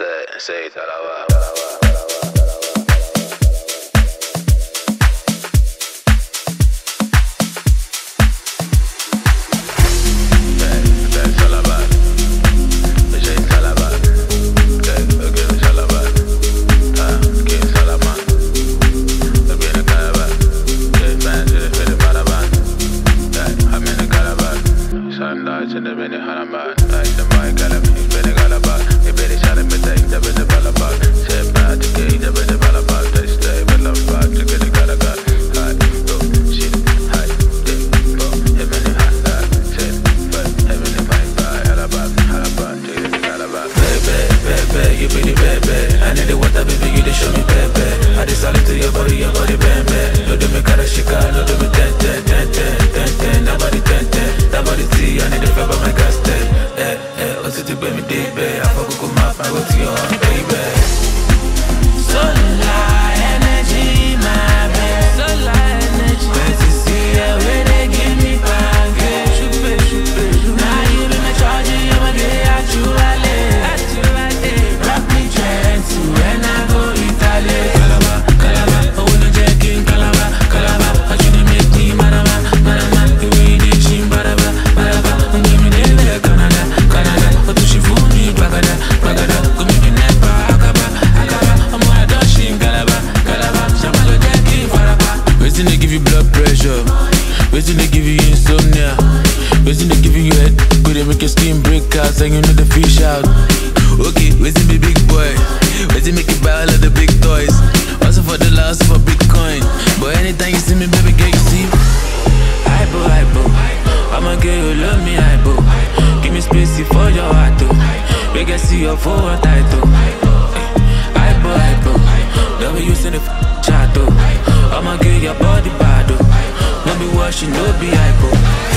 Say talaba. You pretty bad, bad. I need the water, baby, you dey show me bad, bad. I just solid to your body, bad, bad. No do me cara chica, no do me ten. Nobody ten. That body tea, I need the flavor, my gas ten. What's it to baby, dig, bad. I fuck with my fire, what's your own, baby? Solar energy, my baby. Solar energy. When you see her, when they give me pancake. Shoot. Now you be my charging, I'ma get at you, when I go Italy, Calabar, I wanna check in Calabar, I should make me marama, the way they chim baraba, give me the Canada, what do she fool me, bagada, go me nepa, akaba, I'm gonna dash in Calabar, Shamalo Jackie, Faraba. Waiting to give you blood pressure, waiting to give you insomnia, waiting to give you head, could they make your skin break out, and you know the fish out. Okay, waiting be big boy. Waiting make you buy all of the big toys. Also for the loss of a Bitcoin. But anytime you see me, baby girl, you see hypo. I'ma get you love me, hypo. Give me space for your heart, too. Make I see your phone title. Hypo. Never using the chat, too. I'ma get your body bad, too. No be washing, no be hypo.